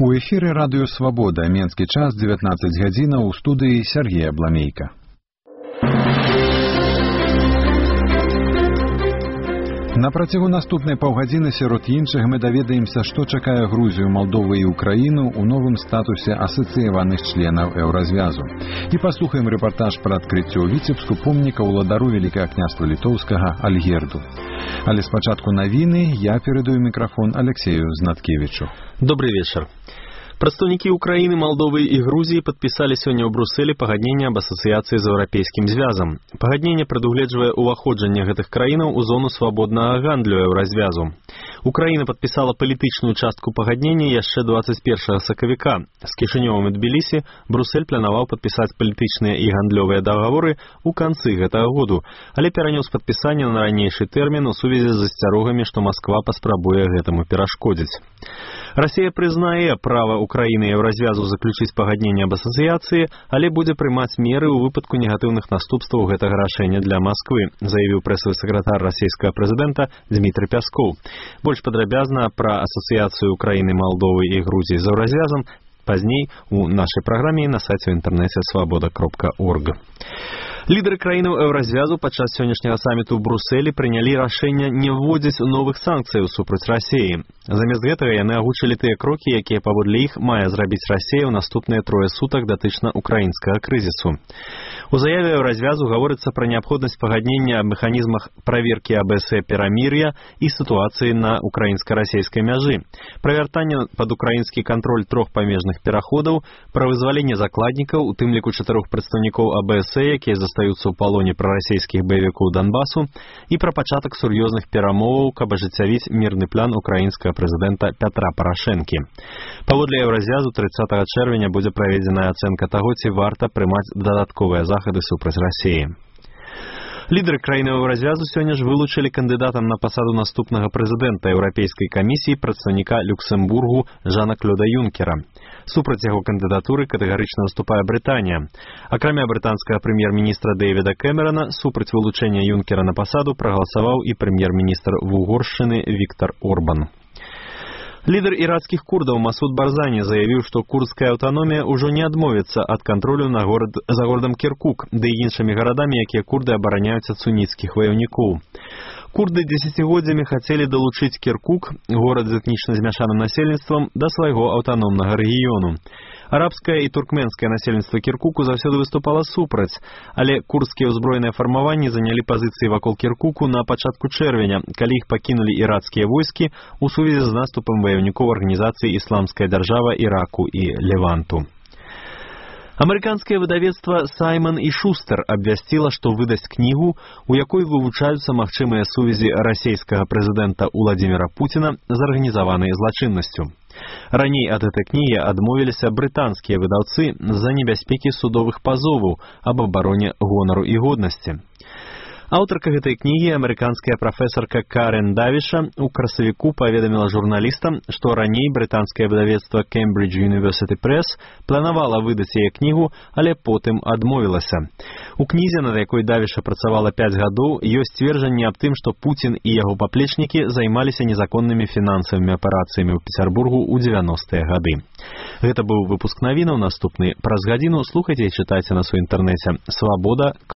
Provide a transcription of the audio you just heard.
У эфіры радыё «Свабода», менскі час, 19 гадзінаў, у студыі Сергей Абламейка. На працягу наступнай паўгадзіны сярод іншых мы даведаемся, што чакае Грузію, Малдову і Украіну ў новым статусе асацыяваных членаў Еўразвязу. І паслухаем рэпартаж пра адкрыццё ў Віцебску помніка ўладару Вялікага княства літоўскага Альгерду. Але спачатку навіны я перадаю мікрафон Алексею Знаткевичу. Добрый вечер. Прадстаўнікі Украіны, Малдовы і Грузіі падпісалі сёння ў Брусэлі пагадненне аб асацыяцыі з Еўрапейскім звязам. Пагадненне прадугледжвае ўваходжанне гэтых краінаў у зону свабоднага гандлю Еўразвязу. Украіна падпісала палітычную частку пагаднення яшчэ 21 сакавіка. З Кішынёвым і Тбілісі Брусэль планаваў падпісаць палітычныя і гандлёвыя дагаворы ў канцы гэтага году, але перанёс падпісанне на ранейшы тэрмін у сувязі з асцярогамі, што Масква паспрабуе гэтаму перашкодзіць. Расія прызнае права Украіны і Еўразвязу заключыць пагадненне аб асацыяцыі, але будзе прымаць меры ў выпадку негатыўных наступстваў гэтага рашэння для Масквы, заявіў прэсавы сакратар расійскага прэзідэнта Дмітрый Пяскоў. Больш падрабязна пра асацыяцыю Украіны, Малдовы і Грузіі з Еўразвязам пазней у нашай праграме і на сайце ў інтэрнэце свабода.орг. Лідары краінаў Еўразвязу падчас сённяшняга саміту ў Брусэлі прынялі рашэнне не вводзіць новых санкцыяў супраць Расіі. Замест гэтага яны агучылі тыя крокі, якія паводле іх мае зрабіць Расія ў наступныя 3 сутак датычна украінскага крызісу. У заяве Еўразвязу гаворыцца пра неабходнасць пагаднення аб механізмах праверкі АБС перамір'я і сітуацыі на украінска-расійскай мяжы, пра вяртанне пад украінскі кантроль 3 памежных пераходаў, пра вызваленне закладнікаў, у тым ліку 4 прадстаўнікоў АБС, якія застаюцца ў палоне прарасійскіх баевікоў Донбасу, і пра пачатак сур'ёзных перамоваў, каб ажыццявіць мірны план украінскага прэзідэнта Пятра Парашэнкі. Паводле Еўразвязу 30 чэрвеня будзе праведзеная ацэнка таго, ці варта прымаць дадатковыя захады супраць Расіі. Лідары краінаў Еўразвязу сёння ж вылучылі кандыдатам на пасаду наступнага прэзідэнта Еўрапейскай камісіі прадстаўніка Люксембургу Жана-Клода Юнкера. Супраць яго кандыдатуры катэгарычна выступае Брытанія. Акрамя брытанскага прэм'ер-міністра Дэвіда Кэмерана, супраць вылучэння Юнкера на пасаду прагаласаваў і прэм'ер-міністр Вугоршчыны Віктар Орбан. Лідар іракскіх курдаў Масуд Барзані заявіў, што курдская аўтаномія ўжо не адмовіцца ад кантролю за горадам Кіркук, ды і іншымі гарадамі, якія курды абараняюць ад суніцкіх ваяўнікоў. Курды дзесяцігоддзямі хацелі далучыць Кіркук, горад з этнічна змяшаным насельніцтвам, да свайго аўтаномнага рэгіёну. Арабскае і туркменскае насельніцтва Кіркуку заўсёды выступала супраць, але курдскія ўзброеныя фармаванні занялі пазіцыі вакол Кіркуку на пачатку чэрвеня, калі іх пакінулі іракскія войскі ў сувязі з наступам ваяўнікоў арганізацыі «Ісламская дзяржава» Іраку і Леванту. Амерыканскае выдавецтва «Саймон і Шустер» абвясціла, што выдасць кнігу, у якой вывучаюцца магчымыя сувязі расійскага прэзідэнта Уладзіміра Пуціна з арганізаванай злачыннасцю. Раней ад гэтай кнігі адмовіліся брытанскія выдаўцы з-за небяспекі судовых пазоваў аб абароне гонару і годнасці. Аўтарка гэтай кнігі, амерыканская прафесарка Карен Давіша, у красавіку паведаміла журналістам, што раней брытанскае выдавецтва Cambridge University Press планавала выдаць яе кнігу, але потым адмовілася. У кнізе, над якой Давіша працавала 5 гадоў, ёсць сцверджанне аб тым, што Пуцін і яго паплечнікі займаліся незаконнымі фінансавымі аперацыямі ў Пецярбургу ў 90-е гады. Гэта быў выпуск навінаў, наступны праз гадзіну. Слухайце і чытайце нас у інтэрнэце свабода.